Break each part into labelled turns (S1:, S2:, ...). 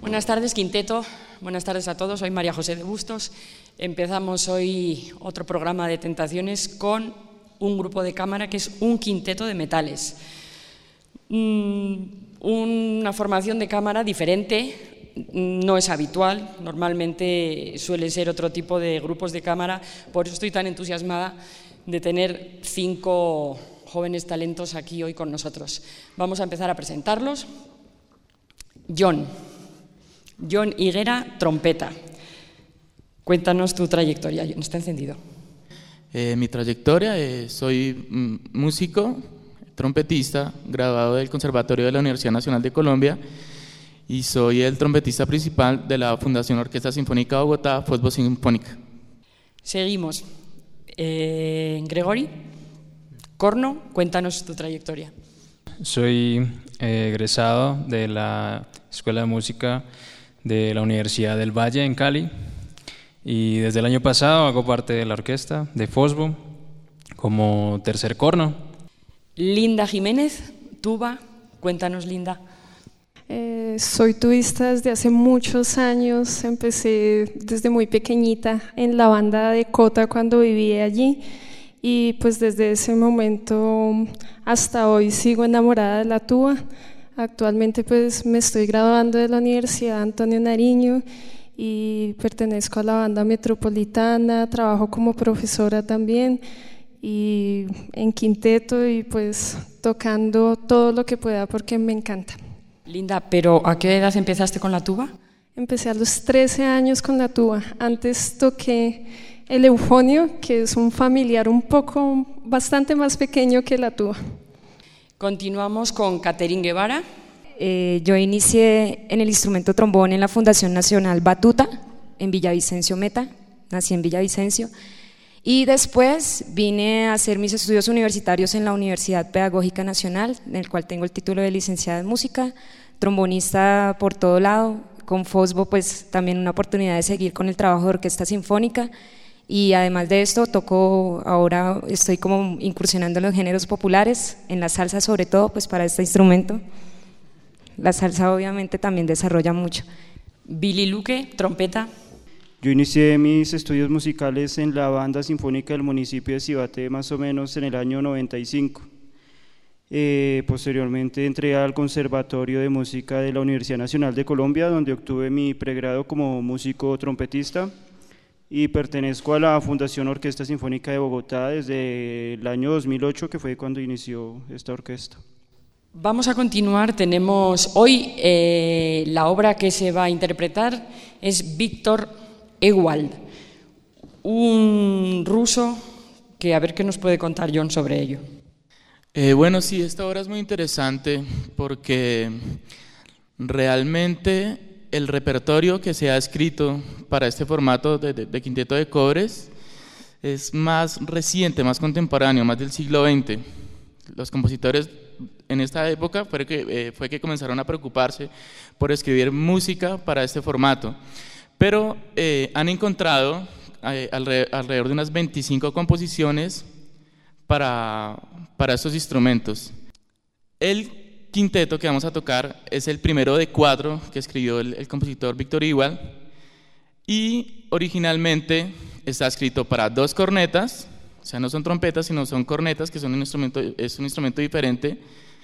S1: Buenas tardes, quinteto. Buenas tardes a todos. Soy María José de Bustos. Empezamos hoy otro programa de Tentaciones con un grupo de cámara que es un quinteto de metales. Una formación de cámara diferente, no es habitual. Normalmente suele ser otro tipo de grupos de cámara. Por eso estoy tan entusiasmada de tener 5 jóvenes talentos aquí hoy con nosotros. Vamos a empezar a presentarlos. John Higuera, trompeta. Cuéntanos tu trayectoria, John, está encendido.
S2: Mi trayectoria, soy músico, trompetista, graduado del Conservatorio de la Universidad Nacional de Colombia y soy el trompetista principal de la Fundación Orquesta Sinfónica de Bogotá, Fosbo Sinfónica.
S1: Seguimos. Gregory, corno, cuéntanos tu trayectoria.
S3: Soy egresado de la Escuela de Música de la Universidad del Valle en Cali y desde el año pasado hago parte de la orquesta de Fosbo como tercer corno.
S1: Linda Jiménez, tuba, cuéntanos, Linda.
S4: Soy tubista desde hace muchos años, empecé desde muy pequeñita en la banda de Cota cuando vivía allí y pues desde ese momento hasta hoy sigo enamorada de la tuba. Actualmente pues me estoy graduando de la Universidad Antonio Nariño y pertenezco a la banda metropolitana, trabajo como profesora también y en quinteto y pues tocando todo lo que pueda porque me encanta.
S1: Linda, ¿pero a qué edad empezaste con la tuba?
S4: Empecé a los 13 años con la tuba. Antes toqué el eufonio, que es un familiar bastante más pequeño que la tuba.
S1: Continuamos con Catherine Guevara.
S5: Yo inicié en el instrumento trombón en la Fundación Nacional Batuta, en Villavicencio Meta, nací en Villavicencio, y después vine a hacer mis estudios universitarios en la Universidad Pedagógica Nacional, en el cual tengo el título de licenciada en música, trombonista por todo lado, con Fosbo pues también una oportunidad de seguir con el trabajo de orquesta sinfónica. Y además de esto ahora estoy como incursionando en los géneros populares, en la salsa sobre todo, pues para este instrumento. La salsa obviamente también desarrolla mucho.
S1: Billy Luque, trompeta.
S6: Yo inicié mis estudios musicales en la banda sinfónica del municipio de Cibate más o menos en el año 95. Posteriormente entré al Conservatorio de Música de la Universidad Nacional de Colombia, donde obtuve mi pregrado como músico trompetista. Y pertenezco a la Fundación Orquesta Sinfónica de Bogotá desde el año 2008, que fue cuando inició esta orquesta.
S1: Vamos a continuar, tenemos hoy la obra que se va a interpretar es Víctor Ewald, un ruso que a ver qué nos puede contar John sobre ello.
S2: Bueno, sí, esta obra es muy interesante porque realmente el repertorio que se ha escrito para este formato de quinteto de cobres es más reciente, más contemporáneo, más del siglo XX. Los compositores en esta época fue que comenzaron a preocuparse por escribir música para este formato, pero han encontrado alrededor de unas 25 composiciones para estos instrumentos. El quinteto que vamos a tocar es el primero de 4 que escribió el compositor Víctor Ewald y originalmente está escrito para 2 cornetas, o sea, no son trompetas sino son cornetas, que es un instrumento diferente.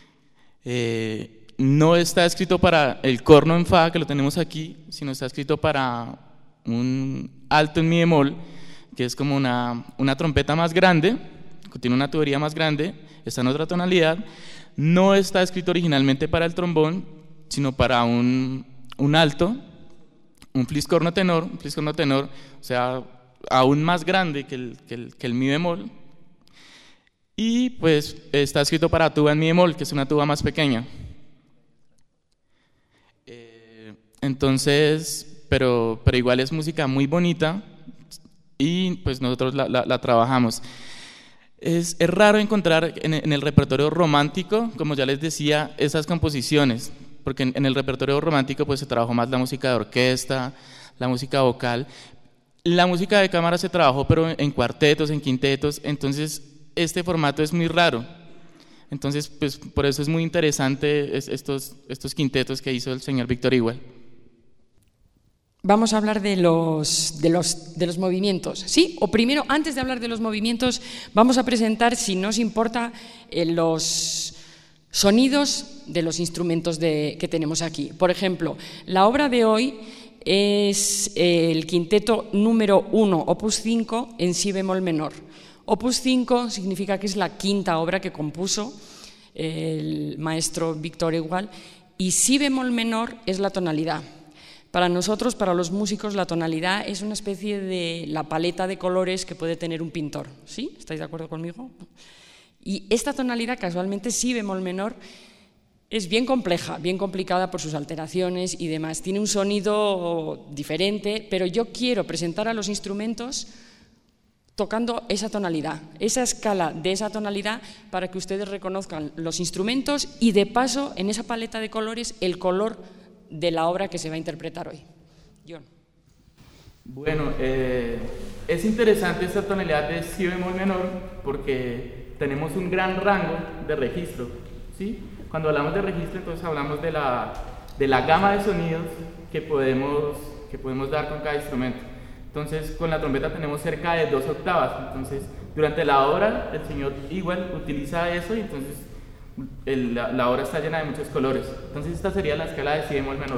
S2: No está escrito para el corno en fa, que lo tenemos aquí, sino está escrito para un alto en mi bemol, que es como una trompeta más grande, que tiene una tubería más grande, está en otra tonalidad. No está escrito originalmente para el trombón, sino para un alto, un fliscorno tenor, o sea, aún más grande que el mi bemol. Y pues está escrito para tuba en mi bemol, que es una tuba más pequeña. Entonces, pero igual es música muy bonita y pues nosotros la trabajamos. Es raro encontrar en el repertorio romántico, como ya les decía, esas composiciones, porque en el repertorio romántico pues se trabajó más la música de orquesta, la música vocal. La música de cámara se trabajó pero en cuartetos, en quintetos, entonces este formato es muy raro. Entonces pues por eso es muy interesante estos quintetos que hizo el señor Víctor Ewald.
S1: Vamos a hablar de los movimientos, ¿sí? O primero, antes de hablar de los movimientos, vamos a presentar, si no os importa, los sonidos de los instrumentos que tenemos aquí. Por ejemplo, la obra de hoy es el quinteto número 1, opus 5, en si bemol menor. Opus 5 significa que es la quinta obra que compuso el maestro Víctor Egual, y si bemol menor es la tonalidad. Para nosotros, para los músicos, la tonalidad es una especie de la paleta de colores que puede tener un pintor. ¿Sí? ¿Estáis de acuerdo conmigo? Y esta tonalidad, casualmente, si bemol menor, es bien compleja, bien complicada por sus alteraciones y demás. Tiene un sonido diferente, pero yo quiero presentar a los instrumentos tocando esa tonalidad, esa escala de esa tonalidad, para que ustedes reconozcan los instrumentos y, de paso, en esa paleta de colores, el color de la obra que se va a interpretar hoy. John.
S2: Bueno, es interesante esta tonalidad de si bemol menor porque tenemos un gran rango de registro, ¿sí? Cuando hablamos de registro, entonces hablamos de la gama de sonidos que podemos dar con cada instrumento. Entonces, con la trompeta tenemos cerca de 2 octavas. Entonces, durante la obra, el señor igual utiliza eso y entonces la obra está llena de muchos colores. Entonces, esta sería la escala de si bemol menor.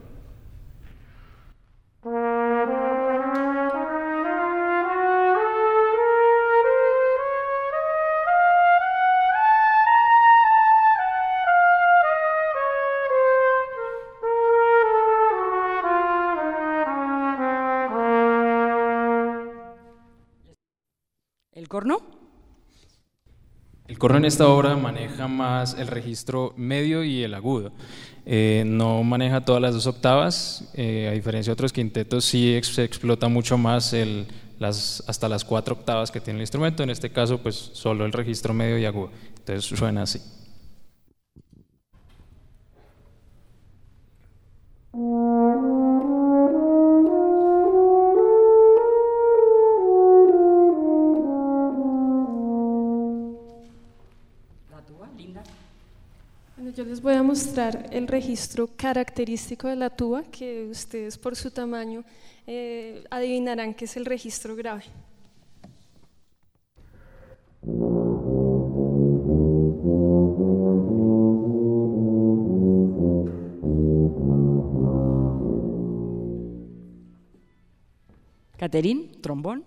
S1: ¿El corno?
S3: El corno en esta obra maneja más el registro medio y el agudo. No maneja todas las 2 octavas, a diferencia de otros quintetos sí se explota mucho más hasta las 4 octavas que tiene el instrumento. En este caso, pues solo el registro medio y agudo. Entonces suena así.
S4: Bueno, yo les voy a mostrar el registro característico de la tuba, que ustedes por su tamaño adivinarán que es el registro grave.
S1: Caterín, trombón.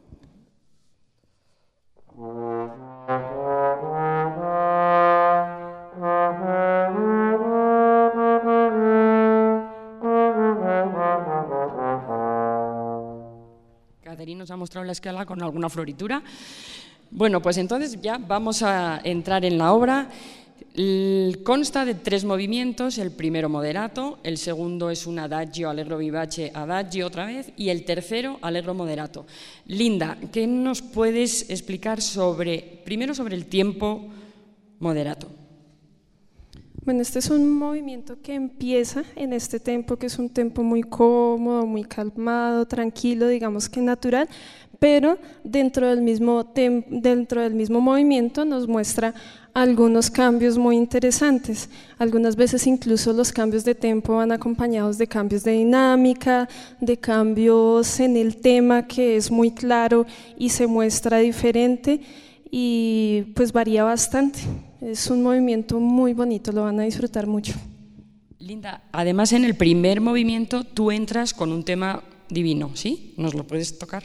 S1: Caterín nos ha mostrado la escala con alguna floritura. Bueno, pues entonces ya vamos a entrar en la obra. Consta de 3 movimientos, el primero moderato, el segundo es un adagio, allegro vivace, adagio otra vez, y el tercero allegro moderato. Linda, ¿qué nos puedes explicar primero sobre el tiempo moderato?
S4: Bueno, este es un movimiento que empieza en este tempo, que es un tempo muy cómodo, muy calmado, tranquilo, digamos que natural, pero dentro del mismo movimiento nos muestra algunos cambios muy interesantes. Algunas veces incluso los cambios de tempo van acompañados de cambios de dinámica, de cambios en el tema que es muy claro y se muestra diferente, y pues varía bastante. Es un movimiento muy bonito, lo van a disfrutar mucho.
S1: Linda, además en el primer movimiento tú entras con un tema divino, ¿sí? ¿Nos lo puedes tocar?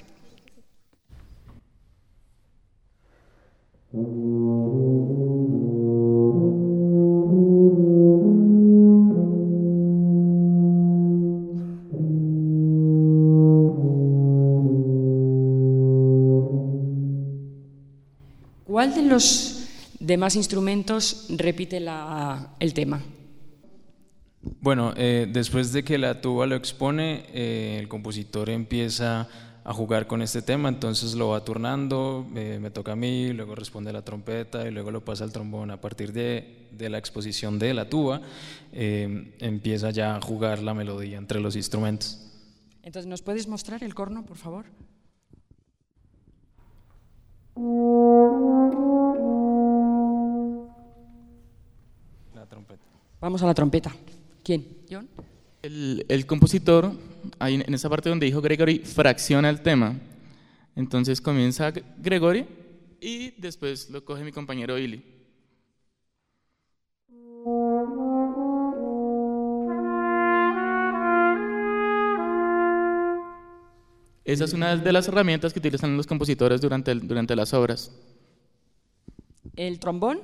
S1: ¿Cuál de los demás instrumentos repite el tema?
S3: Bueno, después de que la tuba lo expone, el compositor empieza a jugar con este tema, entonces lo va turnando, me toca a mí, luego responde la trompeta y luego lo pasa al trombón. A partir de la exposición de la tuba, empieza ya a jugar la melodía entre los instrumentos.
S1: Entonces, ¿nos puedes mostrar el corno, por favor?
S3: La trompeta.
S1: Vamos a la trompeta. ¿Quién? ¿John?
S2: El compositor ahí en esa parte donde dijo Gregory, fracciona el tema. Entonces comienza Gregory y después lo coge mi compañero Billy. Esa es una de las herramientas que utilizan los compositores durante las obras.
S1: El trombón,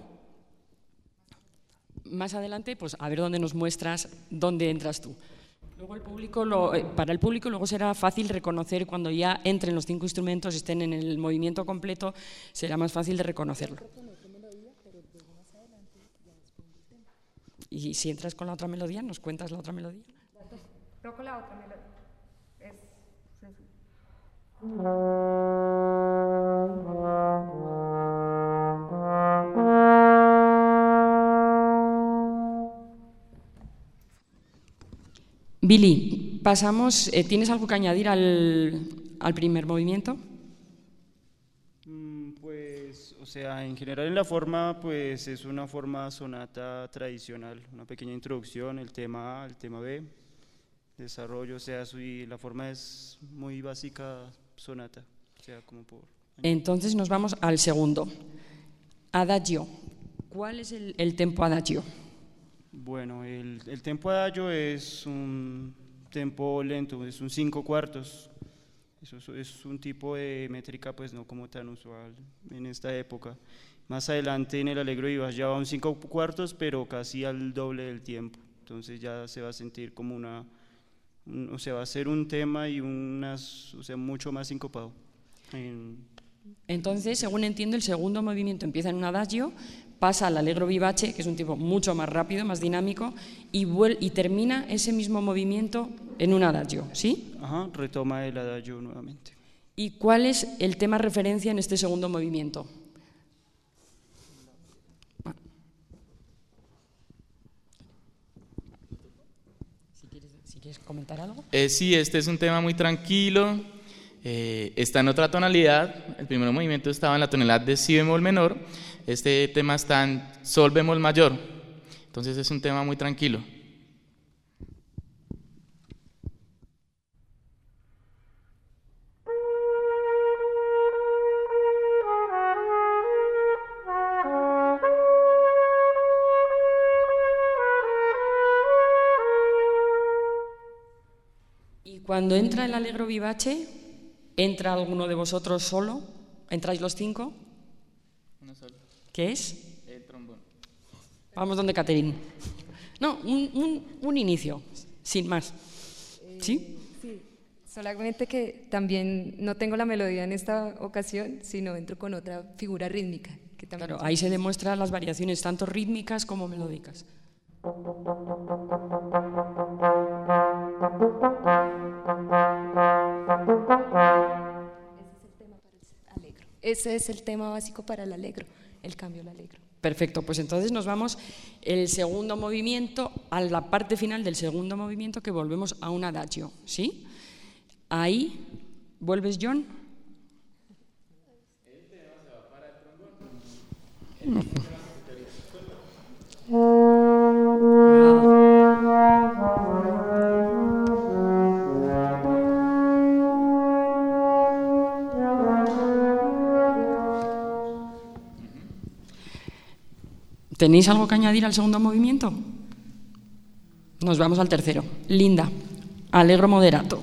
S1: más adelante, pues a ver dónde nos muestras dónde entras tú. Luego para el público luego será fácil reconocer cuando ya entren los 5 instrumentos, estén en el movimiento completo, será más fácil de reconocerlo. Y si entras con la otra melodía, ¿nos cuentas la otra melodía?
S5: Toco la otra melodía.
S1: Billy, pasamos, ¿tienes algo que añadir al primer movimiento?
S6: Pues, o sea, en general en la forma, pues es una forma sonata tradicional, una pequeña introducción, el tema A, el tema B, desarrollo, o sea, y la forma es muy básica, sonata, o sea, como por...
S1: Entonces nos vamos al segundo, adagio. ¿Cuál es el tempo adagio?
S6: Bueno, el tempo adagio es un tempo lento, es un 5/4. Eso es un tipo de métrica pues no como tan usual en esta época. Más adelante en el Allegro vivace ya va un 5/4, pero casi al doble del tiempo. Entonces ya se va a sentir como o sea, va a ser un tema y o sea, mucho más sincopado.
S1: Entonces, según entiendo, el segundo movimiento empieza en un adagio, pasa al Allegro vivace, que es un tipo mucho más rápido, más dinámico, y termina ese mismo movimiento en un adagio, ¿sí?
S6: Ajá, retoma el adagio nuevamente.
S1: ¿Y cuál es el tema referencia en este segundo movimiento? Si quieres comentar algo.
S2: Sí, este es un tema muy tranquilo, está en otra tonalidad. El primer movimiento estaba en la tonalidad de si bemol menor, este tema está en sol bemol mayor, entonces es un tema muy tranquilo.
S1: Y cuando entra el Allegro vivace, ¿entra alguno de vosotros solo? ¿Entráis los 5?
S2: Uno solo.
S1: ¿Qué es?
S2: El trombón.
S1: Vamos donde Caterine. No, un inicio, sin más. ¿Sí?
S5: Sí, solamente que también no tengo la melodía en esta ocasión, sino entro con otra figura rítmica. Que también
S1: Claro, ahí se demuestran las variaciones tanto rítmicas como melódicas.
S5: Ese es el tema básico para el Allegro, el cambio al Allegro.
S1: Perfecto, pues entonces nos vamos el segundo movimiento, a la parte final del segundo movimiento, que volvemos a un adagio, ¿sí? Ahí, ¿vuelves, John? ¿Tenéis algo que añadir al segundo movimiento? Nos vamos al tercero. Linda, Allegro moderato.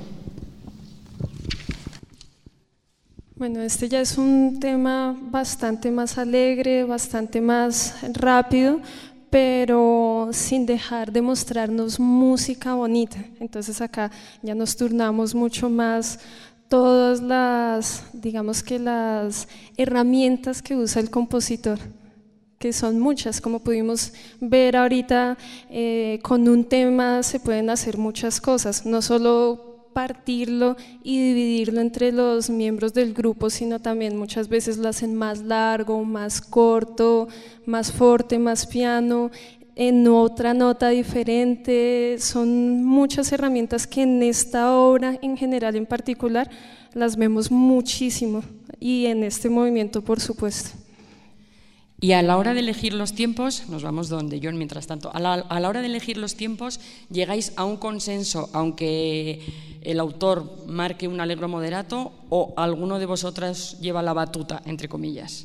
S4: Bueno, este ya es un tema bastante más alegre, bastante más rápido, pero sin dejar de mostrarnos música bonita. Entonces acá ya nos turnamos mucho más todas digamos que las herramientas que usa el compositor, que son muchas, como pudimos ver ahorita, con un tema se pueden hacer muchas cosas, no solo partirlo y dividirlo entre los miembros del grupo, sino también muchas veces lo hacen más largo, más corto, más forte, más piano, en otra nota diferente. Son muchas herramientas que en esta obra en general, en particular, las vemos muchísimo, y en este movimiento por supuesto.
S1: Y a la hora de elegir los tiempos, nos vamos donde John mientras tanto, a la hora de elegir los tiempos llegáis a un consenso, aunque el autor marque un allegro moderato, o alguno de vosotras lleva la batuta, entre comillas.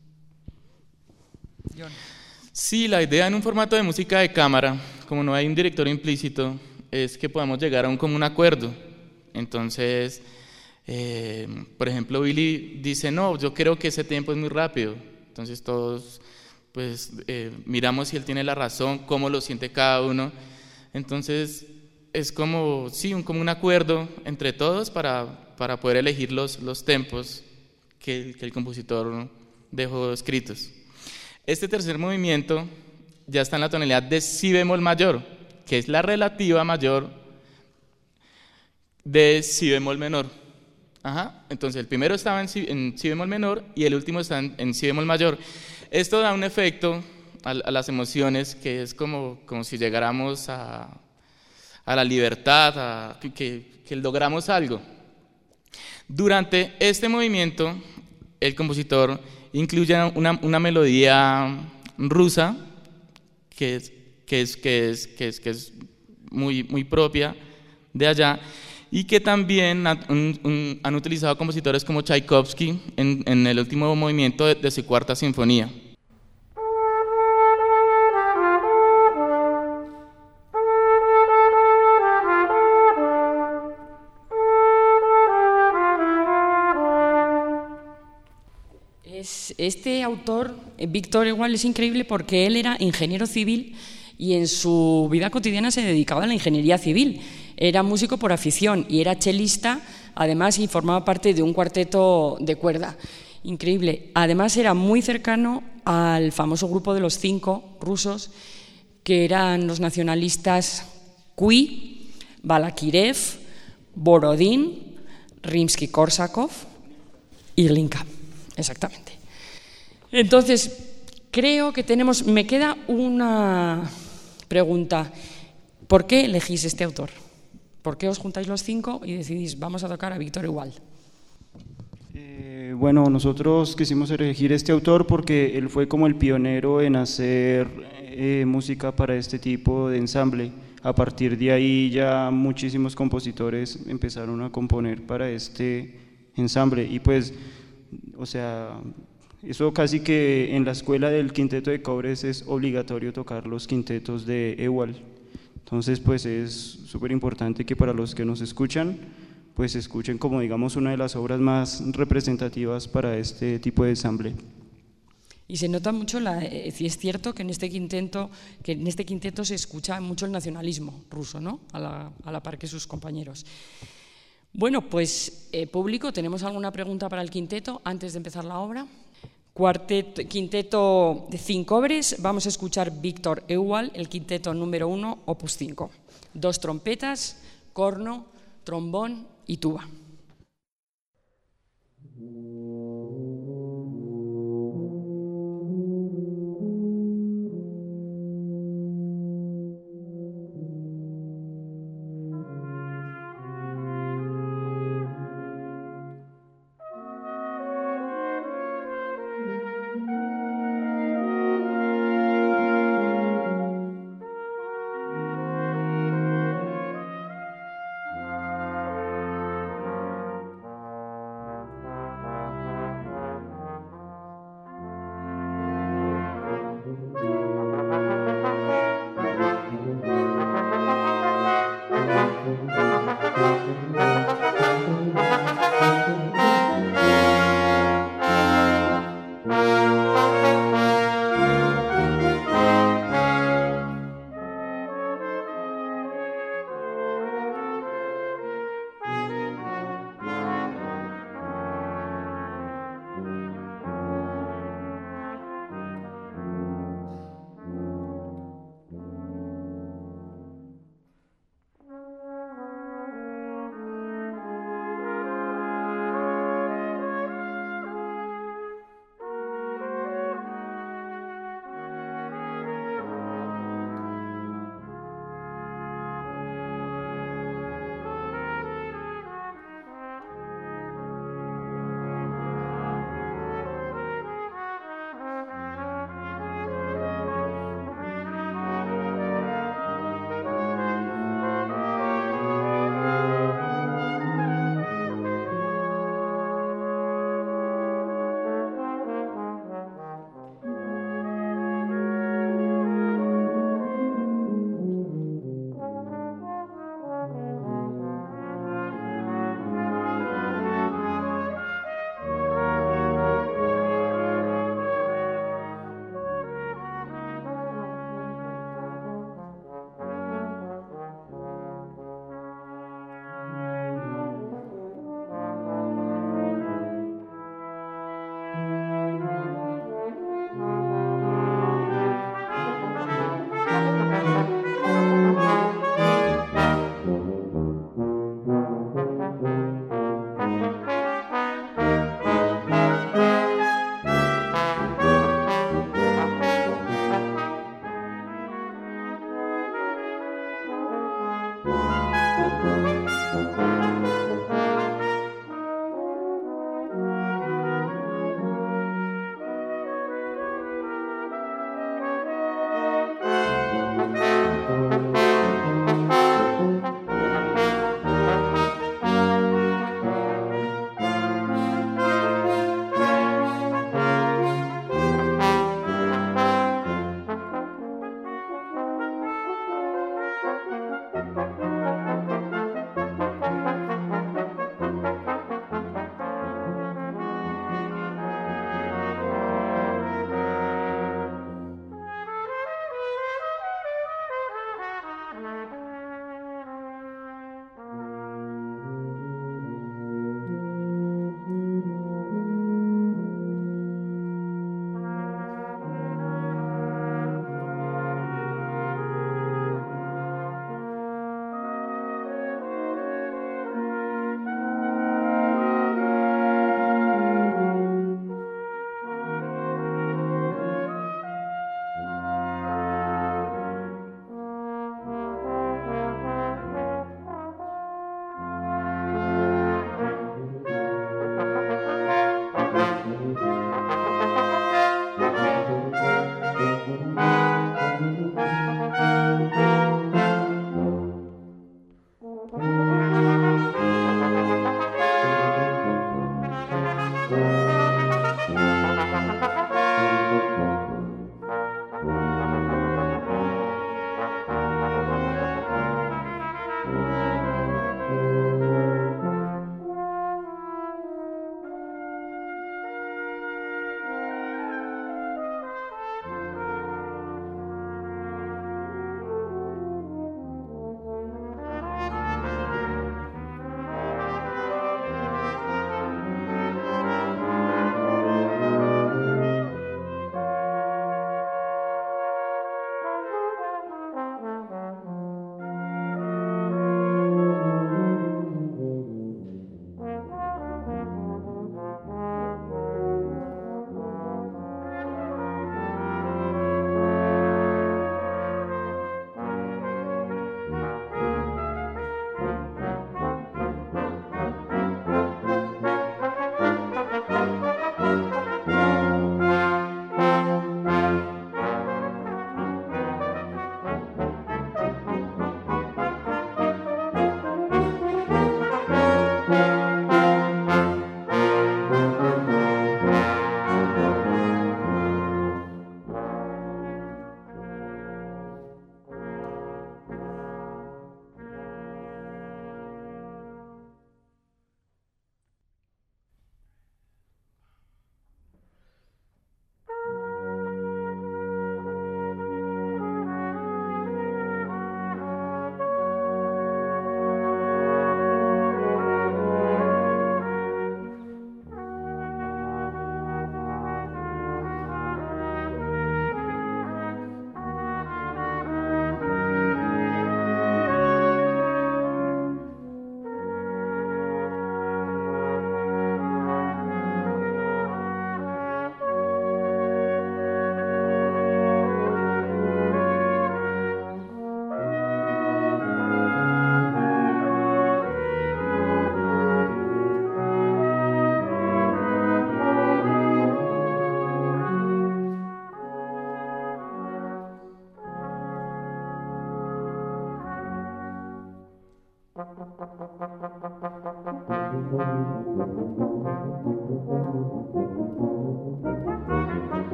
S1: John.
S2: Sí, la idea en un formato de música de cámara, como no hay un director implícito, es que podamos llegar a un común acuerdo. Entonces, por ejemplo, Billy dice, no, yo creo que ese tiempo es muy rápido. Entonces todos pues, miramos si él tiene la razón, cómo lo siente cada uno. Entonces es como, sí, un común acuerdo entre todos para poder elegir los tempos que el compositor dejó escritos. Este tercer movimiento ya está en la tonalidad de si bemol mayor, que es la relativa mayor de si bemol menor. Ajá. Entonces el primero estaba en si bemol menor y el último está en si bemol mayor. Esto da un efecto a las emociones que es como si llegáramos a la libertad, que logramos algo. Durante este movimiento el compositor incluye una melodía rusa que es muy propia de allá, y que también han utilizado compositores como Tchaikovsky en el último movimiento de su cuarta sinfonía.
S1: Este autor, Victor Ewald, es increíble porque él era ingeniero civil y en su vida cotidiana se dedicaba a la ingeniería civil. Era músico por afición y era chelista, además, y formaba parte de un cuarteto de cuerda. Increíble. Además, era muy cercano al famoso grupo de los 5 rusos, que eran los nacionalistas Cui, Balakirev, Borodín, Rimsky-Korsakov y Glinka. Exactamente. Entonces, creo que me queda una pregunta. ¿Por qué elegís este autor? ¿Por qué os juntáis los 5 y decidís, vamos a tocar a Victor Ewald?
S6: Bueno, nosotros quisimos elegir este autor porque él fue como el pionero en hacer música para este tipo de ensamble. A partir de ahí ya muchísimos compositores empezaron a componer para este ensamble y pues, o sea, eso casi que en la escuela del quinteto de Cobres es obligatorio tocar los quintetos de Ewald. Entonces, pues es súper importante que para los que nos escuchan, pues escuchen como digamos una de las obras más representativas para este tipo de ensamble.
S1: Y se nota mucho, si es cierto que en este quinteto se escucha mucho el nacionalismo ruso, ¿no? A la par que sus compañeros. Bueno, pues público, ¿tenemos alguna pregunta para el quinteto antes de empezar la obra? Quinteto de 5 obras, vamos a escuchar Victor Ewald, el quinteto número 1, opus 5. 2 trompetas, corno, trombón y tuba.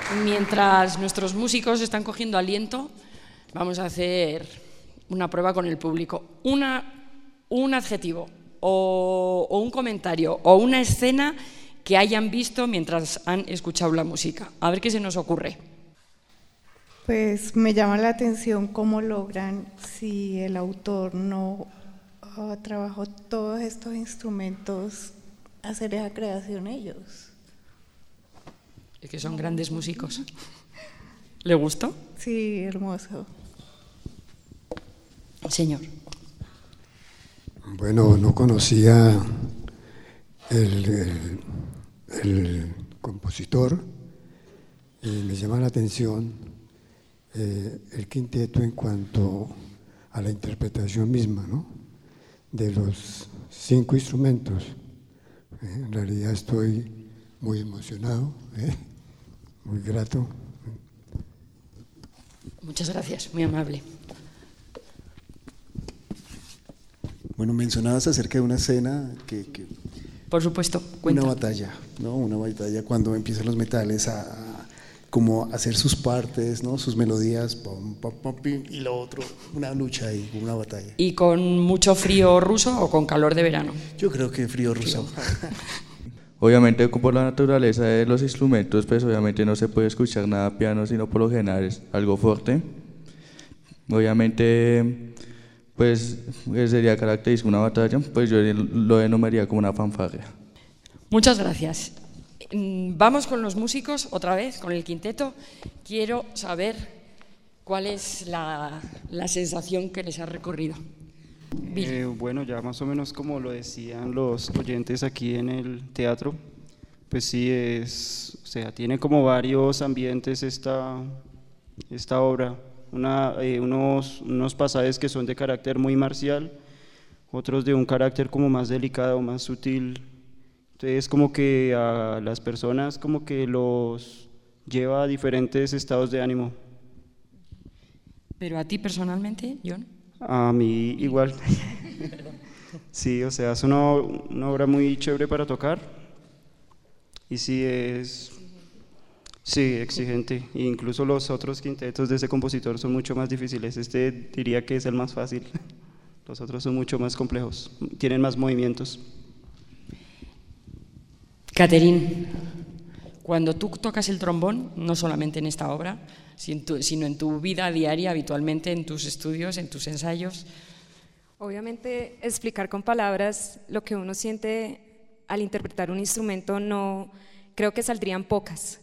S1: Mientras nuestros músicos están cogiendo aliento, vamos a hacer una prueba con el público. Un adjetivo o un comentario o una escena que hayan visto mientras han escuchado la música. A ver qué se nos ocurre.
S7: Pues me llama la atención cómo logran, si el autor no trabajó todos estos instrumentos, hacer esa creación ellos.
S1: Es que son grandes músicos. ¿Le gustó?
S7: Sí, hermoso.
S1: Señor.
S8: Bueno, no conocía el compositor y me llama la atención el quinteto en cuanto a la interpretación misma, ¿no?, de los 5 instrumentos. En realidad estoy muy emocionado, muy grato.
S1: Muchas gracias, muy amable.
S9: Bueno, mencionabas acerca de una escena que
S1: por supuesto, cuenta.
S9: Una batalla, ¿no? Una batalla cuando empiezan los metales como hacer sus partes, ¿no? Sus melodías, pum, pum, pum, pum, y lo otro, una lucha ahí, una batalla.
S1: ¿Y con mucho frío ruso o con calor de verano?
S9: Yo creo que frío ruso.
S10: Obviamente, por la naturaleza de los instrumentos, pues obviamente no se puede escuchar nada piano, sino por lo general es algo fuerte. Obviamente, pues sería característico una batalla, pues yo lo denominaría como una fanfarria.
S1: Muchas gracias. Vamos con los músicos otra vez, con el quinteto. Quiero saber cuál es la sensación que les ha recorrido.
S6: Bueno, ya más o menos como lo decían los oyentes aquí en el teatro, pues sí o sea, tiene como varios ambientes esta obra. Unos pasajes que son de carácter muy marcial, otros de un carácter como más delicado, más sutil. Entonces como que a las personas como que los lleva a diferentes estados de ánimo.
S1: ¿Pero a ti personalmente, John?
S6: A mí igual. Sí, o sea, es una obra muy chévere para tocar y sí es exigente. E incluso los otros quintetos de ese compositor son mucho más difíciles. Este diría que es el más fácil. Los otros son mucho más complejos, tienen más movimientos.
S1: Catherine, cuando tú tocas el trombón, no solamente en esta obra, sino en tu vida diaria, habitualmente, en tus estudios, en tus ensayos.
S5: Obviamente, explicar con palabras lo que uno siente al interpretar un instrumento, no creo que saldrían pocas.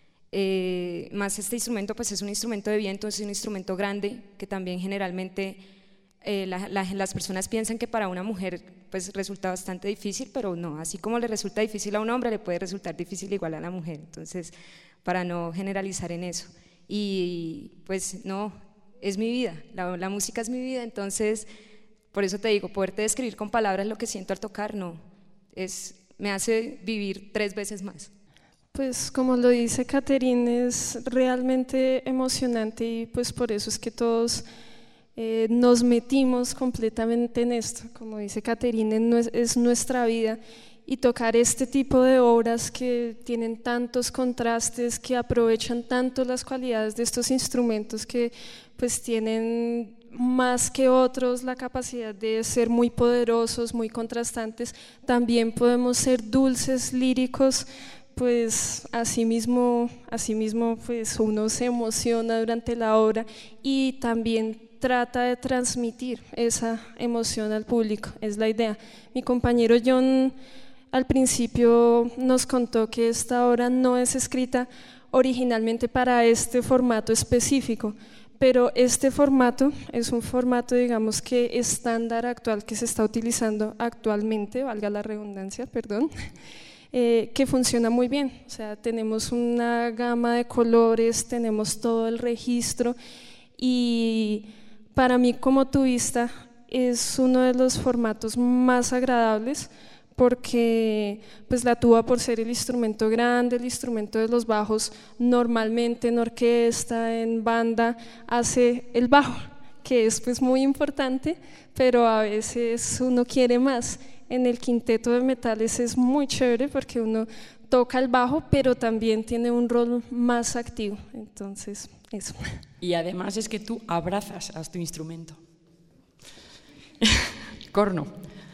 S5: Más este instrumento, pues es un instrumento de viento, es un instrumento grande, que también generalmente las personas piensan que para una mujer pues resulta bastante difícil, pero no, así como le resulta difícil a un hombre, le puede resultar difícil igual a la mujer. Entonces, para no generalizar en eso. Y pues no, es mi vida, la música es mi vida, entonces por eso te digo, poderte describir con palabras lo que siento al tocar, no, me hace vivir 3 veces más.
S4: Pues como lo dice Catherine, es realmente emocionante y pues por eso es que todos nos metimos completamente en esto. Como dice Catherine, es nuestra vida, y tocar este tipo de obras que tienen tantos contrastes, que aprovechan tanto las cualidades de estos instrumentos que pues tienen más que otros la capacidad de ser muy poderosos, muy contrastantes. También podemos ser dulces, líricos, pues asimismo pues uno se emociona durante la obra y también trata de transmitir esa emoción al público, es la idea. Mi compañero John al principio nos contó que esta obra no es escrita originalmente para este formato específico, pero este formato es un formato, digamos, que estándar actual que se está utilizando actualmente, valga la redundancia, perdón, que funciona muy bien. O sea, tenemos una gama de colores, tenemos todo el registro, y para mí como tubista es uno de los formatos más agradables, porque pues la tuba, por ser el instrumento grande, el instrumento de los bajos, normalmente en orquesta, en banda, hace el bajo, que es pues muy importante, pero a veces uno quiere más. en el quinteto de metales es muy chévere porque uno toca el bajo, pero también tiene un rol más activo. Entonces, eso.
S1: Y además es que tú abrazas a tu instrumento. Corno,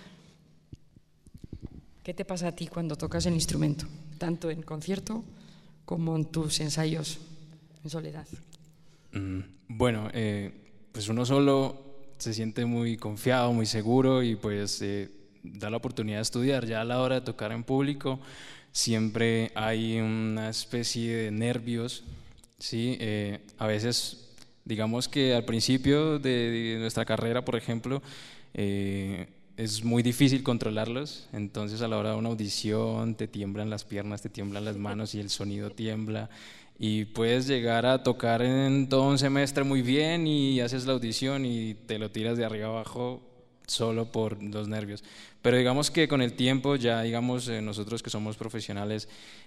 S1: ¿qué te pasa a ti cuando tocas el instrumento? Tanto en concierto como en tus ensayos en soledad.
S3: Bueno, pues uno solo se siente muy confiado, muy seguro y pues da la oportunidad de estudiar. Ya a la hora de tocar en público siempre hay una especie de nervios, ¿sí? A veces, digamos que al principio de nuestra carrera, por ejemplo, es muy difícil controlarlos, entonces a la hora de una audición te tiemblan las piernas, te tiemblan las manos y el sonido tiembla y puedes llegar a tocar en todo un semestre muy bien y haces la audición y te lo tiras de arriba abajo solo por los nervios. Pero digamos que con el tiempo ya, digamos, nosotros que somos profesionales,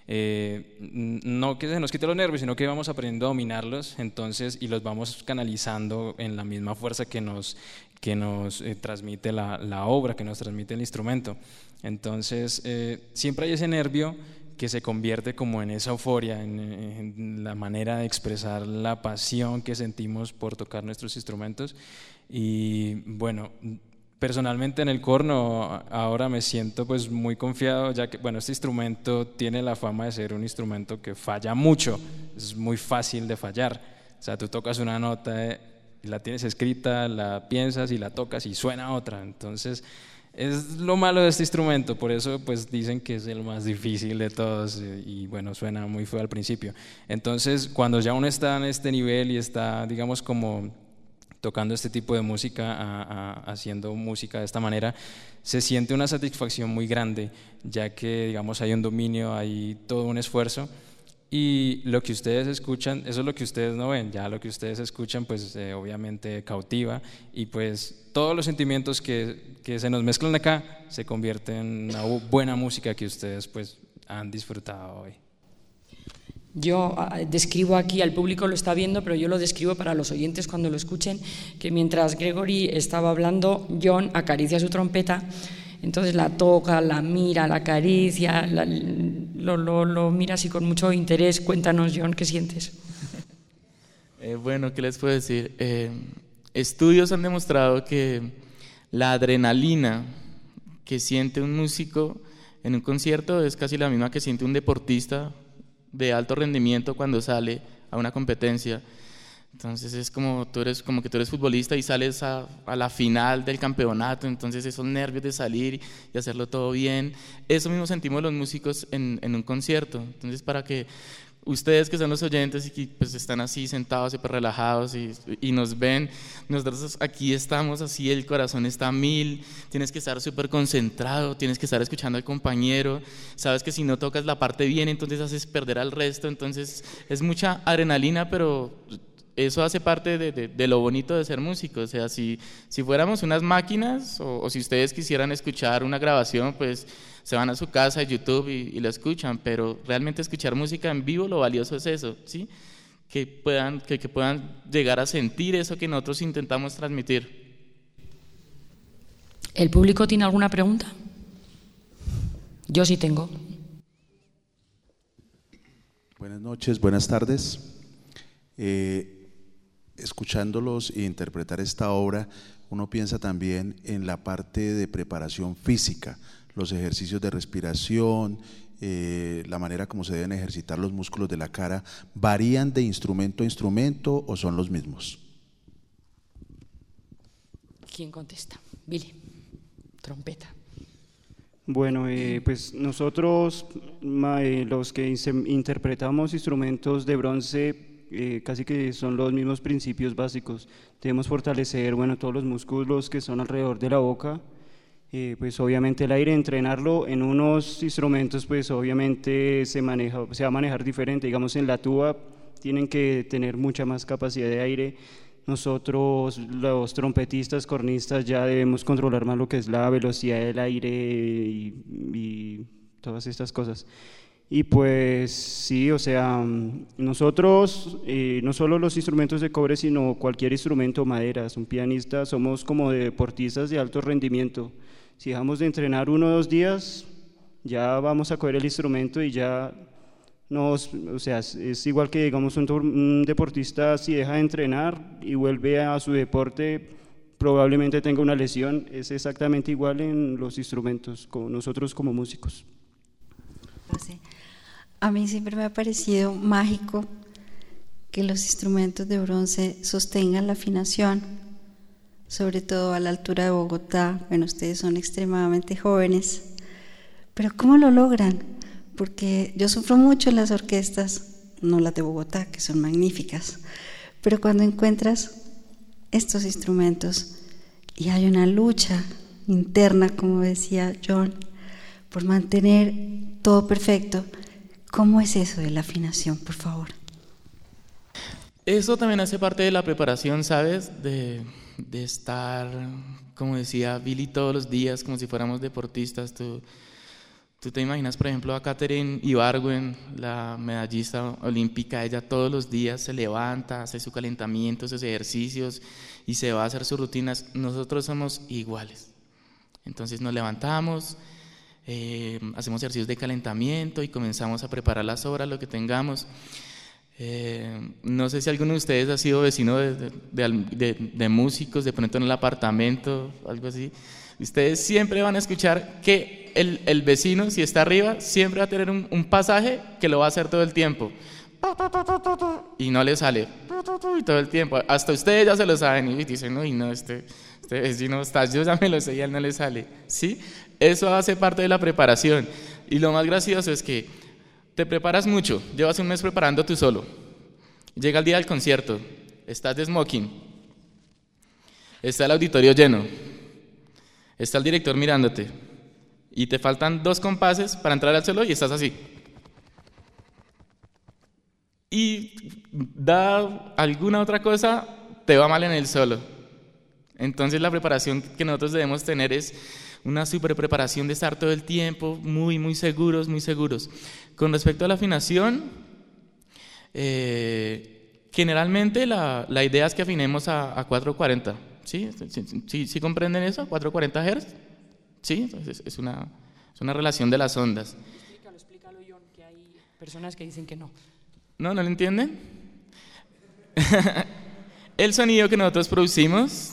S3: no que se nos quite los nervios, sino que vamos aprendiendo a dominarlos, entonces, y los vamos canalizando en la misma fuerza que nos transmite la obra, que nos transmite el instrumento. Entonces, siempre hay ese nervio que se convierte como en esa euforia, en la manera de expresar la pasión que sentimos por tocar nuestros instrumentos. Y bueno, personalmente en el corno ahora me siento pues muy confiado, ya que bueno, este instrumento tiene la fama de ser un instrumento que falla mucho, es muy fácil de fallar. O sea, tú tocas una nota, la tienes escrita, la piensas y la tocas y suena otra. Entonces es lo malo de este instrumento, por eso pues dicen que es el más difícil de todos y bueno, suena muy feo al principio. Entonces cuando ya uno está en este nivel y está, digamos, como tocando este tipo de música, haciendo música de esta manera, se siente una satisfacción muy grande, ya que, digamos, hay un dominio, hay todo un esfuerzo, y lo que ustedes escuchan, eso es lo que ustedes no ven, ya lo que ustedes escuchan, pues obviamente cautiva, y pues todos los sentimientos que se nos mezclan acá se convierten en una buena música que ustedes pues han disfrutado hoy.
S1: Yo describo aquí, al público lo está viendo, pero yo lo describo para los oyentes cuando lo escuchen, que mientras Gregory estaba hablando, John acaricia su trompeta, entonces la toca, la mira, la acaricia, lo mira así con mucho interés. Cuéntanos, John, ¿qué sientes?
S2: Bueno, ¿qué les puedo decir? Estudios han demostrado que la adrenalina que siente un músico en un concierto es casi la misma que siente un deportista de alto rendimiento cuando sale a una competencia. Entonces es como que tú eres futbolista y sales a la final del campeonato, entonces esos nervios de salir y hacerlo todo bien, eso mismo sentimos los músicos en un concierto. Entonces, para que ustedes que son los oyentes y que pues están así sentados súper relajados y nos ven, nosotros aquí estamos así, el corazón está a 1000, tienes que estar súper concentrado, tienes que estar escuchando al compañero, sabes que si no tocas la parte bien entonces haces perder al resto, entonces es mucha adrenalina, pero eso hace parte de lo bonito de ser músico. O sea, si fuéramos unas máquinas o si ustedes quisieran escuchar una grabación, pues se van a su casa, a YouTube y lo escuchan, pero realmente escuchar música en vivo, lo valioso es eso, ¿sí? Que puedan llegar a sentir eso que nosotros intentamos transmitir.
S1: ¿El público tiene alguna pregunta? Yo sí tengo.
S11: Buenas noches, buenas tardes. Escuchándolos e interpretar esta obra, uno piensa también en la parte de preparación física, los ejercicios de respiración, la manera como se deben ejercitar los músculos de la cara. ¿Varían de instrumento a instrumento o son los mismos?
S1: ¿Quién contesta? Billy, trompeta.
S6: Bueno, pues nosotros, los que interpretamos instrumentos de bronce, casi que son los mismos principios básicos. Debemos fortalecer, bueno, todos los músculos que son alrededor de la boca, pues obviamente el aire, entrenarlo en unos instrumentos, pues obviamente se va a manejar diferente. Digamos, en la tuba tienen que tener mucha más capacidad de aire. Nosotros, los trompetistas, cornistas, ya debemos controlar más lo que es la velocidad del aire y todas estas cosas. Y pues sí, o sea, nosotros, no solo los instrumentos de cobre, sino cualquier instrumento, maderas, un pianista, somos como deportistas de alto rendimiento. Si dejamos de entrenar 1 o 2 días, ya vamos a coger el instrumento y ya o sea, es igual que digamos un deportista si deja de entrenar y vuelve a su deporte, probablemente tenga una lesión. Es exactamente igual en los instrumentos, con nosotros como músicos.
S12: A mí siempre me ha parecido mágico que los instrumentos de bronce sostengan la afinación, sobre todo a la altura de Bogotá. Bueno, ustedes son extremadamente jóvenes, pero ¿cómo lo logran? Porque yo sufro mucho en las orquestas, no las de Bogotá, que son magníficas, pero cuando encuentras estos instrumentos y hay una lucha interna, como decía John, por mantener todo perfecto, ¿cómo es eso de la afinación, por favor?
S2: Eso también hace parte de la preparación, ¿sabes? De estar, como decía Billy, todos los días, como si fuéramos deportistas. Tú te imaginas, por ejemplo, a Katherine Ibargüen, la medallista olímpica. Ella todos los días se levanta, hace su calentamiento, sus ejercicios y se va a hacer sus rutinas. Nosotros somos iguales. Entonces nos levantamos, hacemos ejercicios de calentamiento y comenzamos a preparar las obras, lo que tengamos. No sé si alguno de ustedes ha sido vecino de músicos, de pronto en el apartamento, algo así. Ustedes siempre van a escuchar que el vecino, si está arriba, siempre va a tener un pasaje que lo va a hacer todo el tiempo. Y no le sale. Y todo el tiempo. Hasta ustedes ya se lo saben y dicen, uy, no, este vecino está, yo ya me lo sé y a él no le sale. ¿Sí? Eso hace parte de la preparación. Y lo más gracioso es que te preparas mucho, llevas un mes preparando tú solo. Llega el día del concierto, estás de smoking, está el auditorio lleno, está el director mirándote y te faltan 2 compases para entrar al solo y estás así. Y da alguna otra cosa, te va mal en el solo. Entonces la preparación que nosotros debemos tener es una super preparación de estar todo el tiempo muy, muy seguros, muy seguros. Con respecto a la afinación, generalmente la idea es que afinemos a 440, ¿sí? ¿Sí comprenden eso? 440 Hz, ¿sí? Entonces es una relación de las ondas.
S1: Explícalo, John, que hay personas que dicen que no.
S2: ¿No lo entienden? El sonido que nosotros producimos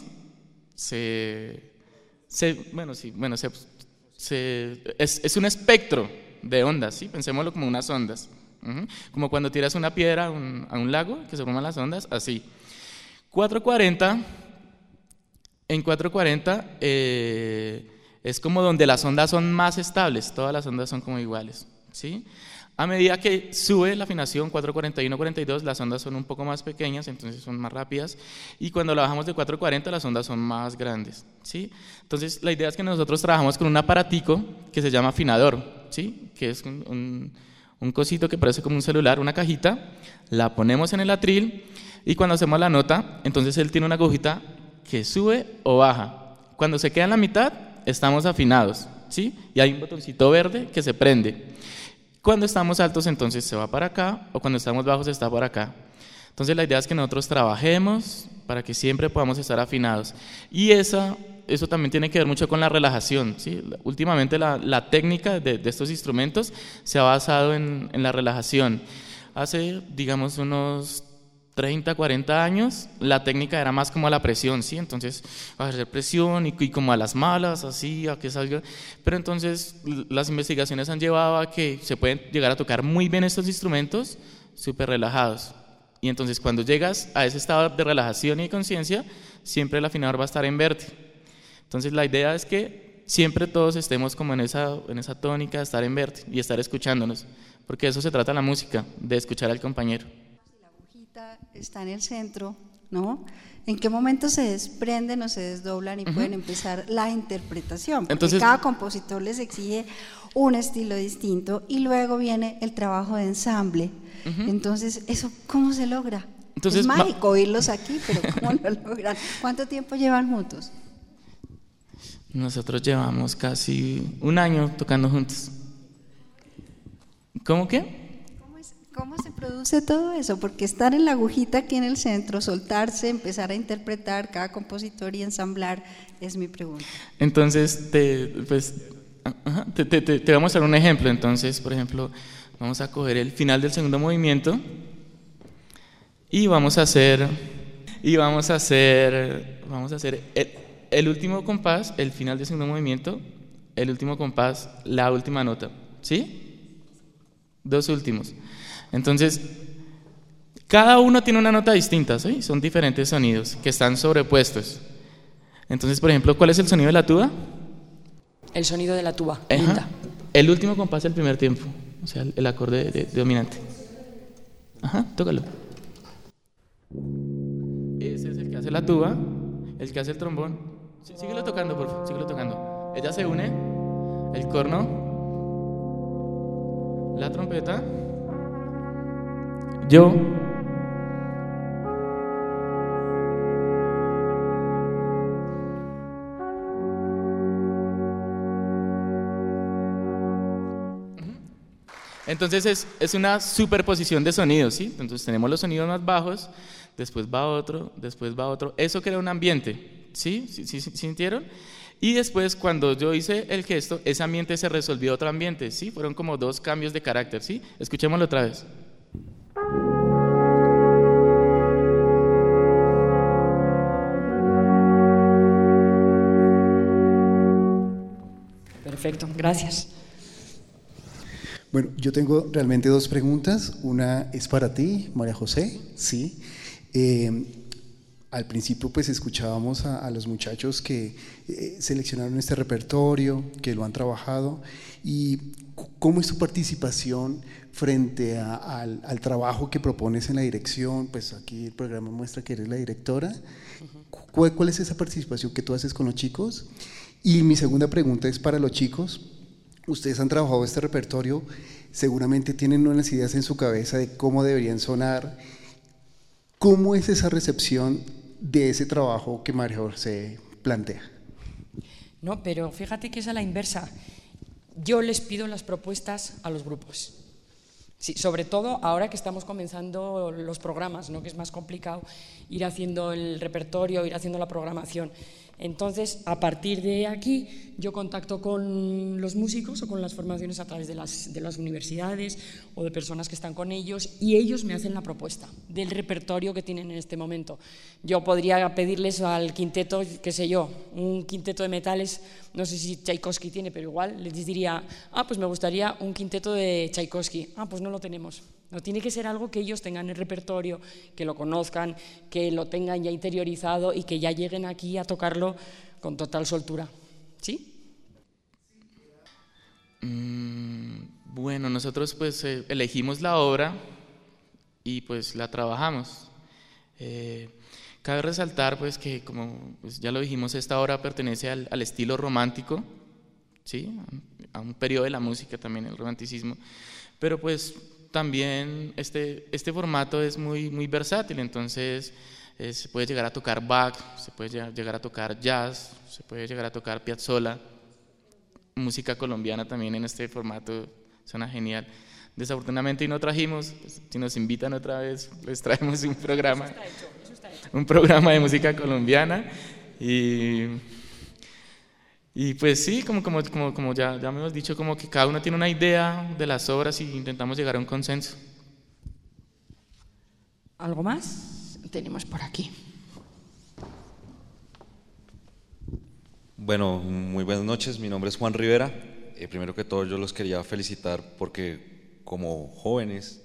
S2: es un espectro de ondas, ¿sí? Pensémoslo como unas ondas. Como cuando tiras una piedra a un lago, que se forman las ondas, así. En 440 es como donde las ondas son más estables, todas las ondas son como iguales, ¿sí? A medida que sube la afinación, 441, 42, las ondas son un poco más pequeñas, entonces son más rápidas, y cuando la bajamos de 440, las ondas son más grandes, ¿sí? Entonces, la idea es que nosotros trabajamos con un aparatico que se llama afinador, ¿sí? Que es un cosito que parece como un celular, una cajita, la ponemos en el atril, y cuando hacemos la nota, entonces él tiene una agujita que sube o baja. Cuando se queda en la mitad, estamos afinados, ¿sí? Y hay un botoncito verde que se prende. Cuando estamos altos, entonces se va para acá, o cuando estamos bajos, está para acá. Entonces la idea es que nosotros trabajemos para que siempre podamos estar afinados. Y eso también tiene que ver mucho con la relajación, ¿sí? Últimamente la técnica de estos instrumentos se ha basado en la relajación. Hace, digamos, unos 30, 40 años, la técnica era más como a la presión, ¿sí? Entonces, a ejercer presión y como a las malas, así, a que salga. Pero entonces, las investigaciones han llevado a que se pueden llegar a tocar muy bien estos instrumentos, súper relajados. Y entonces, cuando llegas a ese estado de relajación y de conciencia, siempre el afinador va a estar en verde. Entonces, la idea es que siempre todos estemos como en esa tónica de estar en verde y estar escuchándonos, porque de eso se trata la música, de escuchar al compañero.
S12: Está en el centro, ¿no? ¿En qué momento se desprenden o se desdoblan y pueden empezar la interpretación? Porque entonces, cada compositor les exige un estilo distinto y luego viene el trabajo de ensamble. Entonces, ¿eso cómo se logra? Entonces, es mágico oírlos aquí, pero ¿cómo lo logran? ¿Cuánto tiempo llevan juntos?
S2: Nosotros llevamos casi un año tocando juntos. ¿Cómo qué?
S12: ¿Cómo se produce todo eso? Porque estar en la agujita aquí en el centro, soltarse, empezar a interpretar cada compositor y ensamblar, es mi pregunta.
S2: Entonces, te voy a mostrar un ejemplo. Entonces, por ejemplo, vamos a coger el final del segundo movimiento y vamos a hacer el último compás, el final del segundo movimiento, el último compás, la última nota, ¿sí? Dos últimos. Entonces, cada uno tiene una nota distinta, ¿sí? Son diferentes sonidos que están sobrepuestos. Entonces, por ejemplo, ¿cuál es el sonido de la tuba?
S1: El sonido de la tuba.
S2: Ajá. El último compás del primer tiempo, o sea, el acorde de dominante. Ajá, tócalo. Ese es el que hace la tuba, el que hace el trombón. Sí, síguelo tocando, por favor, síguelo tocando. Ella se une, el corno, la trompeta, yo. Entonces es una superposición de sonidos, ¿sí? Entonces tenemos los sonidos más bajos, después va otro, después va otro. Eso crea un ambiente, ¿sí? ¿Sí sintieron? Y después cuando yo hice el gesto, ese ambiente se resolvió a otro ambiente, ¿sí? Fueron como dos cambios de carácter, ¿sí? Escuchémoslo otra vez.
S1: Perfecto, gracias.
S9: Bueno, yo tengo realmente dos preguntas. Una es para ti, María José, ¿sí? Al principio pues escuchábamos a los muchachos que seleccionaron este repertorio, que lo han trabajado, y ¿cómo es tu participación frente al trabajo que propones en la dirección? Pues aquí el programa muestra que eres la directora. ¿Cuál es esa participación que tú haces con los chicos? Y mi segunda pregunta es para los chicos. Ustedes han trabajado este repertorio, seguramente tienen unas ideas en su cabeza de cómo deberían sonar. ¿Cómo es esa recepción de ese trabajo que María José plantea?
S1: No, pero fíjate que es a la inversa. Yo les pido las propuestas a los grupos. Sí, sobre todo ahora que estamos comenzando los programas, ¿no? Que es más complicado ir haciendo el repertorio, ir haciendo la programación. Entonces, a partir de aquí, yo contacto con los músicos o con las formaciones a través de las universidades o de personas que están con ellos, y ellos me hacen la propuesta del repertorio que tienen en este momento. Yo podría pedirles al quinteto, qué sé yo, un quinteto de metales, no sé si Tchaikovsky tiene, pero igual les diría, pues me gustaría un quinteto de Tchaikovsky. Pues no lo tenemos. No, tiene que ser algo que ellos tengan en el repertorio, que lo conozcan, que lo tengan ya interiorizado y que ya lleguen aquí a tocarlo con total soltura. ¿Sí?
S2: Bueno, nosotros pues elegimos la obra y pues la trabajamos. Cabe resaltar pues que, como pues, ya lo dijimos, esta obra pertenece al estilo romántico, ¿sí? A un periodo de la música también, el romanticismo, pero pues también este formato es muy versátil. Entonces se puede llegar a tocar Bach, se puede llegar a tocar jazz, se puede llegar a tocar Piazzolla, música colombiana también en este formato suena genial. Desafortunadamente no trajimos, pues, si nos invitan otra vez les traemos un programa, eso está hecho. Un programa de música colombiana y pues sí, como ya hemos dicho, como que cada uno tiene una idea de las obras y intentamos llegar a un consenso.
S1: ¿Algo más? Tenemos por aquí.
S13: Bueno, muy buenas noches, mi nombre es Juan Rivera. Primero que todo yo los quería felicitar porque como jóvenes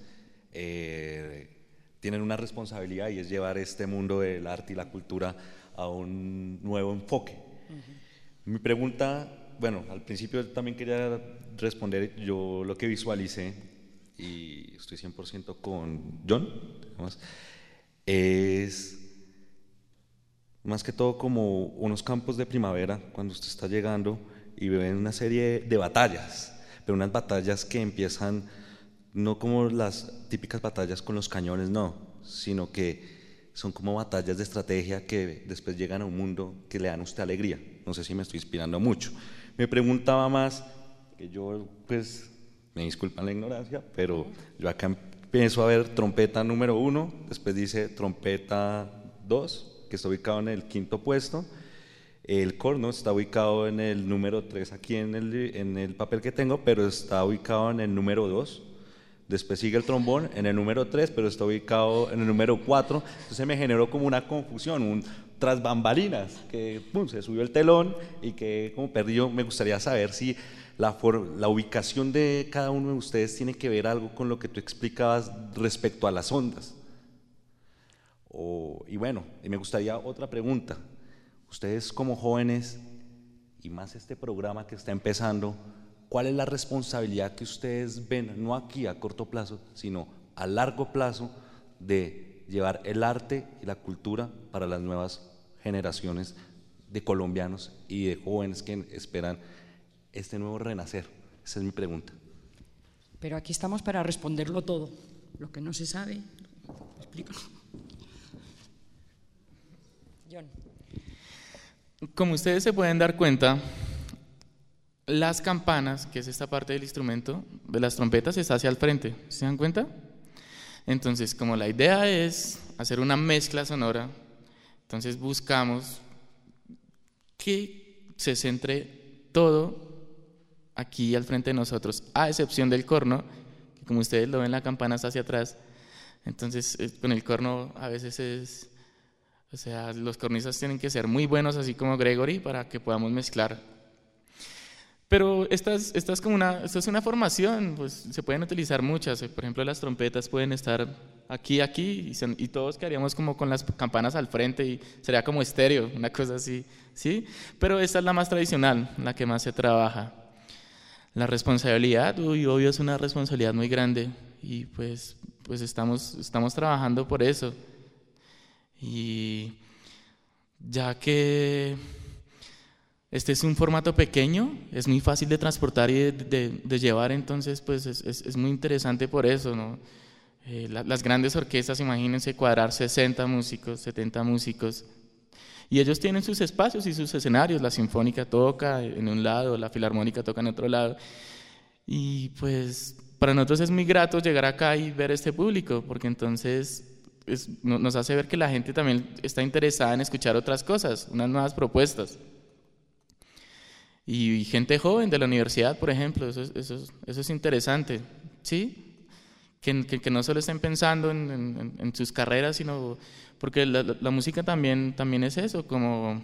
S13: tienen una responsabilidad, y es llevar este mundo del arte y la cultura a un nuevo enfoque. Mi pregunta, bueno, al principio también quería responder yo lo que visualicé, y estoy 100% con John, digamos, es más que todo como unos campos de primavera cuando usted está llegando y ve una serie de batallas, pero unas batallas que empiezan no como las típicas batallas con los cañones, no, sino que son como batallas de estrategia que después llegan a un mundo que le dan a usted alegría. No sé si me estoy inspirando mucho. Me preguntaba más, que yo pues, me disculpan la ignorancia, pero yo acá empiezo a ver trompeta número 1, después dice trompeta 2, que está ubicado en el 5º puesto. El corno está ubicado en el número 3 aquí en el papel que tengo, pero está ubicado en el número 2. Después sigue el trombón en el número 3, pero está ubicado en el número 4. Entonces me generó como una confusión, un tras bambalinas, que se subió el telón y que como perdido. Me gustaría saber si la ubicación de cada uno de ustedes tiene que ver algo con lo que tú explicabas respecto a las ondas. Y bueno, me gustaría otra pregunta. Ustedes como jóvenes, y más este programa que está empezando, ¿cuál es la responsabilidad que ustedes ven, no aquí a corto plazo, sino a largo plazo, de llevar el arte y la cultura para las nuevas generaciones de colombianos y de jóvenes que esperan este nuevo renacer? Esa es mi pregunta.
S1: Pero aquí estamos para responderlo todo. Lo que no se sabe, explico. John.
S2: Como ustedes se pueden dar cuenta, las campanas, que es esta parte del instrumento, de las trompetas, está hacia el frente. ¿Se dan cuenta? Entonces, como la idea es hacer una mezcla sonora, entonces buscamos que se centre todo aquí al frente de nosotros, a excepción del corno, que como ustedes lo ven, la campana está hacia atrás. Entonces, con el corno a veces los cornistas tienen que ser muy buenos, así como Gregory, para que podamos mezclar. Pero esta es una formación, pues se pueden utilizar muchas. Por ejemplo, las trompetas pueden estar aquí y todos quedaríamos como con las campanas al frente y sería como estéreo, una cosa así, ¿sí? Pero esta es la más tradicional, la que más se trabaja. La responsabilidad, obvio, es una responsabilidad muy grande y pues estamos trabajando por eso. Y ya que este es un formato pequeño, es muy fácil de transportar y de llevar, entonces pues es muy interesante por eso, ¿no? Las grandes orquestas, imagínense cuadrar 60 músicos, 70 músicos, y ellos tienen sus espacios y sus escenarios. La sinfónica toca en un lado, la filarmónica toca en otro lado, y pues para nosotros es muy grato llegar acá y ver este público, porque entonces nos hace ver que la gente también está interesada en escuchar otras cosas, unas nuevas propuestas. Y gente joven de la universidad, por ejemplo, eso es interesante, ¿sí? Que no solo estén pensando en sus carreras, sino porque la música también es eso, como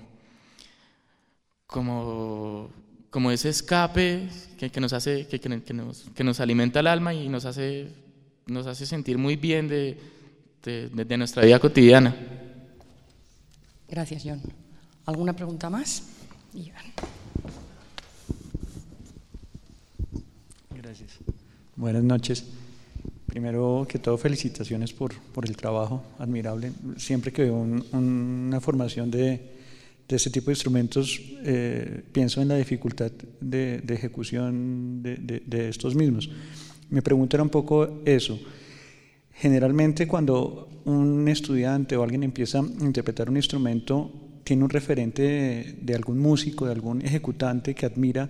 S2: ese escape que nos alimenta el alma y nos hace sentir muy bien de nuestra vida cotidiana.
S1: Gracias, John. ¿Alguna pregunta más? Iván.
S14: Gracias. Buenas noches. Primero que todo, felicitaciones por el trabajo admirable. Siempre que veo una formación de este tipo de instrumentos, pienso en la dificultad de ejecución de estos mismos. Me pregunto un poco eso. Generalmente cuando un estudiante o alguien empieza a interpretar un instrumento, tiene un referente de algún músico, de algún ejecutante que admira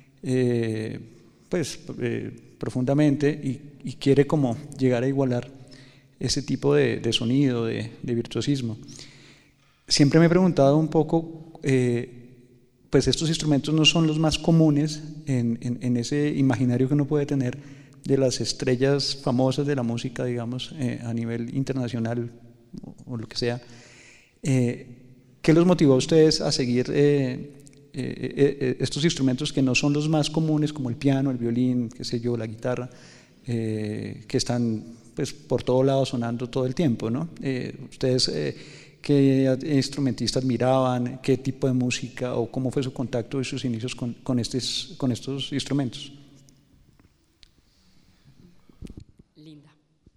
S14: profundamente y quiere como llegar a igualar ese tipo de sonido, de virtuosismo. Siempre me he preguntado un poco, pues estos instrumentos no son los más comunes en ese imaginario que uno puede tener de las estrellas famosas de la música, digamos, a nivel internacional o lo que sea. ¿Qué los motivó a ustedes a seguir estos instrumentos que no son los más comunes, como el piano, el violín, qué sé yo, la guitarra, que están pues por todo lado sonando todo el tiempo, ¿no? Ustedes, ¿qué instrumentista admiraban? ¿Qué tipo de música o cómo fue su contacto y sus inicios con estos instrumentos?
S1: Linda.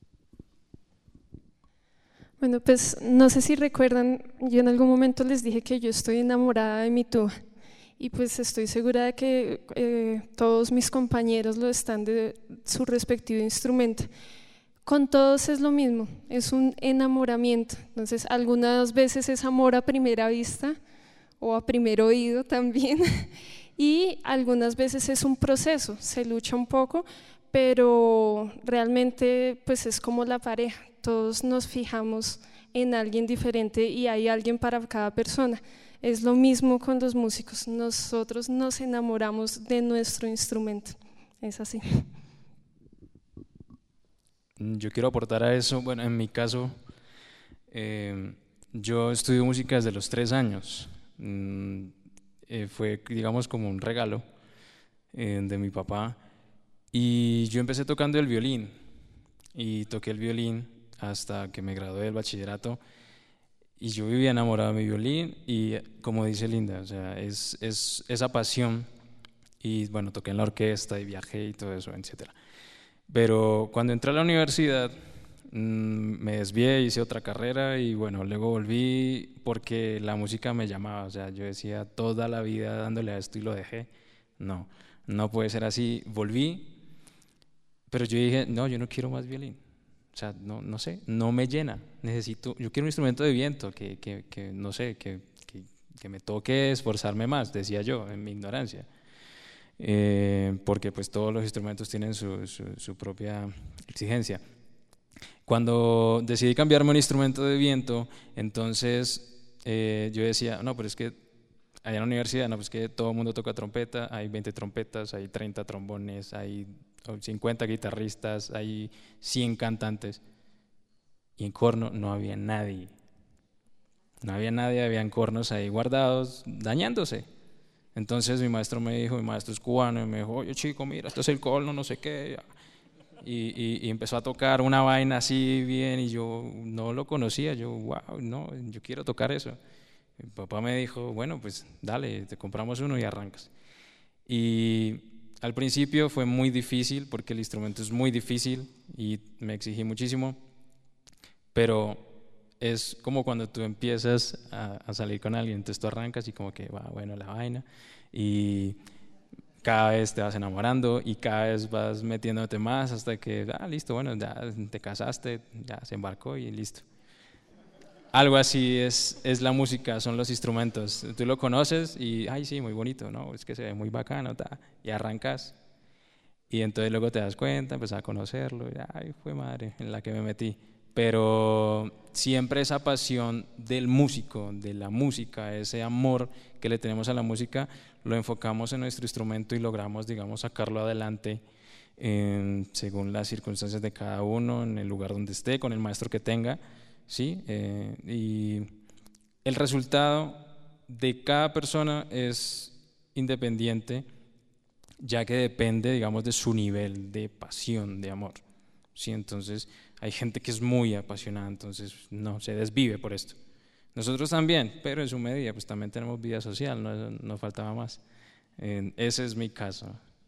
S4: Bueno, pues no sé si recuerdan, yo en algún momento les dije que yo estoy enamorada de mi tuba. Y pues estoy segura de que todos mis compañeros lo están de su respectivo instrumento. Con todos es lo mismo, es un enamoramiento. Entonces, algunas veces es amor a primera vista o a primer oído también. Y algunas veces es un proceso, se lucha un poco, pero realmente pues es como la pareja, todos nos fijamos en alguien diferente y hay alguien para cada persona. Es lo mismo con los músicos, nosotros nos enamoramos de nuestro instrumento, es así.
S3: Yo quiero aportar a eso. Bueno, en mi caso, yo estudio música desde los 3 años. Fue, digamos, como un regalo de mi papá. Y yo empecé tocando el violín. Y toqué el violín hasta que me gradué del bachillerato. Y yo vivía enamorado de mi violín. Y como dice Linda, o sea, es esa pasión. Y bueno, toqué en la orquesta y viajé y todo eso, etcétera. Pero cuando entré a la universidad me desvié, hice otra carrera y bueno, luego volví porque la música me llamaba. O sea, yo decía toda la vida dándole a esto y lo dejé. No puede ser así. Volví, pero yo dije, no, yo no quiero más violín. O sea, no sé, no me llena. Yo quiero un instrumento de viento que no sé, que me toque esforzarme más, decía yo, en mi ignorancia. Porque pues todos los instrumentos tienen su propia exigencia. Cuando decidí cambiarme a un instrumento de viento, entonces yo decía, no, pero es que allá en la universidad, no, pues que todo el mundo toca trompeta, hay 20 trompetas, hay 30 trombones, hay 50 guitarristas, hay 100 cantantes, y en corno no había nadie. No había nadie, habían cornos ahí guardados, dañándose. Entonces mi maestro es cubano, y me dijo, oye chico, mira, esto es el corno, no sé qué. Y empezó a tocar una vaina así bien, y yo no lo conocía, yo quiero tocar eso. Mi papá me dijo, bueno, pues dale, te compramos uno y arrancas. Y al principio fue muy difícil, porque el instrumento es muy difícil, y me exigí muchísimo, pero es como cuando tú empiezas a salir con alguien, entonces tú arrancas y como que va bueno la vaina, y cada vez te vas enamorando y cada vez vas metiéndote más hasta que, listo, bueno, ya te casaste, ya se embarcó y listo. Algo así es la música, son los instrumentos. Tú lo conoces y, ay sí, muy bonito, ¿no? Es que se ve muy bacano, y arrancas. Y entonces luego te das cuenta, empiezas a conocerlo, y ay, fue madre en la que me metí. Pero siempre esa pasión del músico, de la música, ese amor que le tenemos a la música, lo enfocamos en nuestro instrumento y logramos, digamos, sacarlo adelante según las circunstancias de cada uno, en el lugar donde esté, con el maestro que tenga, ¿sí? Y el resultado de cada persona es independiente, ya que depende, digamos, de su nivel de pasión, de amor, ¿sí? Entonces hay gente que es muy apasionada, entonces no, se desvive por esto. Nosotros también, pero en su medida, pues también tenemos vida social, no faltaba más. Ese es mi caso.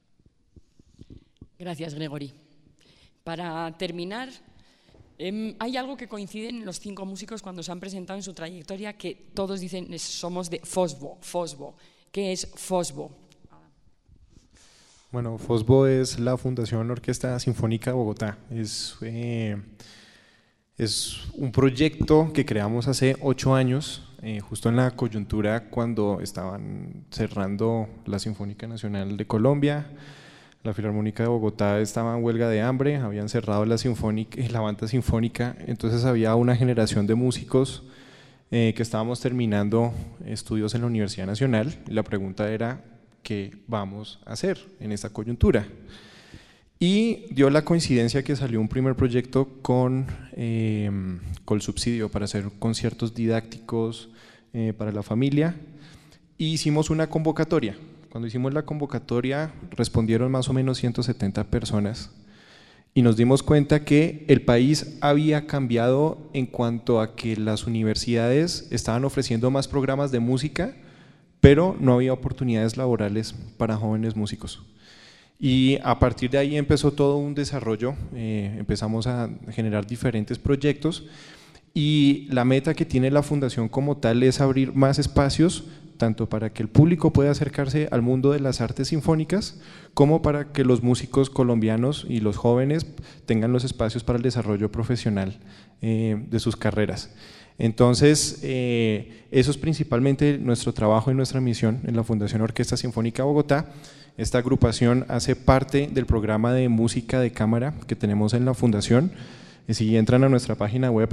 S1: Gracias, Gregory. Para terminar, hay algo que coincide en los 5 músicos cuando se han presentado en su trayectoria, que todos dicen somos de FOSBO. ¿Qué es FOSBO?
S15: Bueno, FOSBO es la Fundación Orquesta Sinfónica de Bogotá. Es un proyecto que creamos hace 8 años, justo en la coyuntura cuando estaban cerrando la Sinfónica Nacional de Colombia, la Filarmónica de Bogotá estaba en huelga de hambre, habían cerrado la banda sinfónica, entonces había una generación de músicos que estábamos terminando estudios en la Universidad Nacional, y la pregunta era, ¿qué vamos a hacer en esta coyuntura? Y dio la coincidencia que salió un primer proyecto con el subsidio para hacer conciertos didácticos para la familia, y hicimos una convocatoria. Cuando hicimos la convocatoria respondieron más o menos 170 personas y nos dimos cuenta que el país había cambiado en cuanto a que las universidades estaban ofreciendo más programas de música, pero no había oportunidades laborales para jóvenes músicos. Y a partir de ahí empezó todo un desarrollo, empezamos a generar diferentes proyectos, y la meta que tiene la fundación como tal es abrir más espacios, tanto para que el público pueda acercarse al mundo de las artes sinfónicas, como para que los músicos colombianos y los jóvenes tengan los espacios para el desarrollo profesional de sus carreras. Entonces, eso es principalmente nuestro trabajo y nuestra misión en la Fundación Orquesta Sinfónica Bogotá, Esta agrupación hace parte del programa de música de cámara que tenemos en la Fundación. Si entran a nuestra página web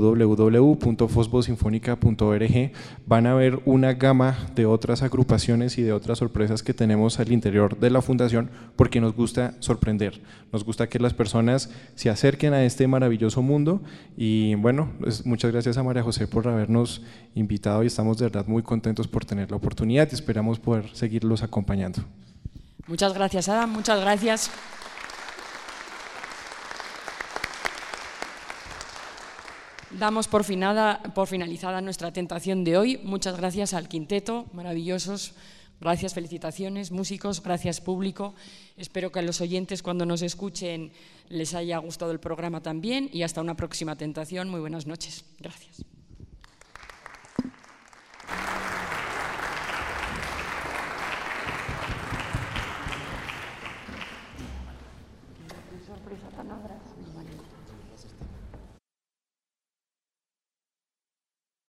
S15: www.fosbosinfonica.org van a ver una gama de otras agrupaciones y de otras sorpresas que tenemos al interior de la Fundación, porque nos gusta sorprender, nos gusta que las personas se acerquen a este maravilloso mundo. Y bueno, muchas gracias a María José por habernos invitado y estamos de verdad muy contentos por tener la oportunidad y esperamos poder seguirlos acompañando.
S1: Muchas gracias, Adam, muchas gracias. Damos por finalizada nuestra tentación de hoy. Muchas gracias al quinteto, maravillosos. Gracias, felicitaciones, músicos, gracias público. Espero que a los oyentes cuando nos escuchen les haya gustado el programa también y hasta una próxima tentación. Muy buenas noches. Gracias. Qué sorpresa tan abrazo.